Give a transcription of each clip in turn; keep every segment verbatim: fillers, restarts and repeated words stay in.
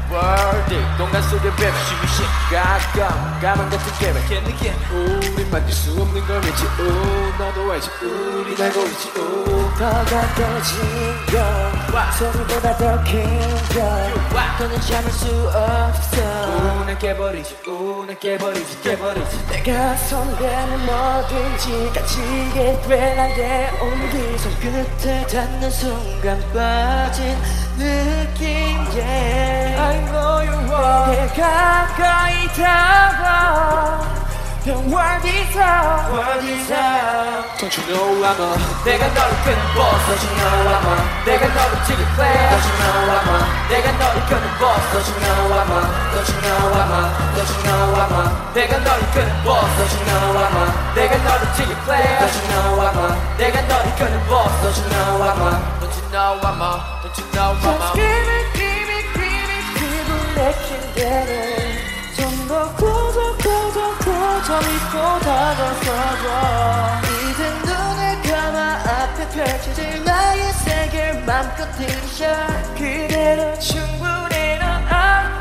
world 공간 속의 뱀 쉬쉬 가끔 가만 같은 계획 우리 만들 수 없는 걸 믿지 우 너도 알지 우리 알고 있지 우 더 가까워진 건 소리보다 더 긴건 더는 참을 수 없어 우는 깨버리지 우는 깨버리지 깨버리지 내가 설레는 뭐든지 갇히게 돼 나의 온기 손끝에 닿는 순간 빠진 느낌 yeah. I know you want 내게 가까이 다가와 어디서 어디서 Don't you know I'm a 내가 너를 끄는 boss Don't you know I'm a 내가 너를 지킬 plan Don't you know I'm a 내가 너를 끄는 boss Don't you know I'm a Don't you know I'm a Don't you know I'm a 내가 너를 끄는 boss Don't you know I'm a 내가 너를 지킬 plan Don't you know I'm a 내가 너를 끄는 boss Don't you know I'm a Don't you know I'm a Don't you know I'm Just a give it give it give it 기분 내킨 대로 좀 더 고정 고정 고정 믿고 다가서줘 이제 눈을 감아 앞에 펼쳐질 나의 세계를 맘껏 들이셔 그대로 충분히 넌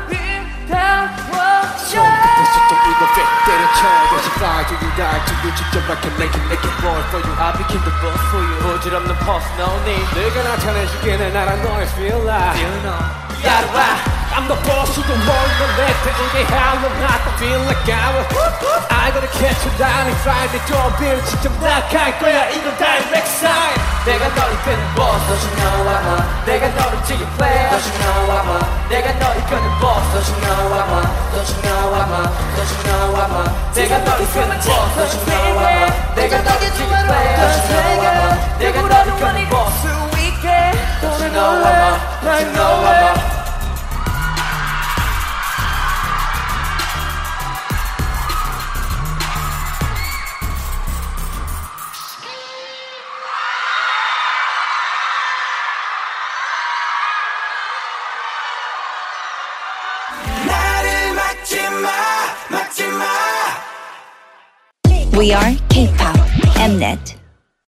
아름다워 좀 이거 fit 때려쳐 다시 fly do you die do you 직접 I can make it make it boy for you I became the boss for you 부질없는 pulse no need 내가 나타내줄게 나랑 너의 feel like you know 야르바 I'm the boss of the world 넌 내 때우게 하면 not feel like I will I gotta catch you down and find the door 비를 직접 나갈 거야 이건 direct sign 내가 너를 끄는 boss Don't you know I'm a 내가 너를 지킬 plan Don't you know I'm a 내가 너를 끄는 boss Don't you know I'm a Don't you know I'm a Don't you know I'm a 내가 너를 끄는 boss Don't you know I'm a 내가 너를 지킬 plan Don't you know I'm a 내가 너를 끄는 boss Don't you know I'm a Don't you know I'm a We are K-pop Mnet.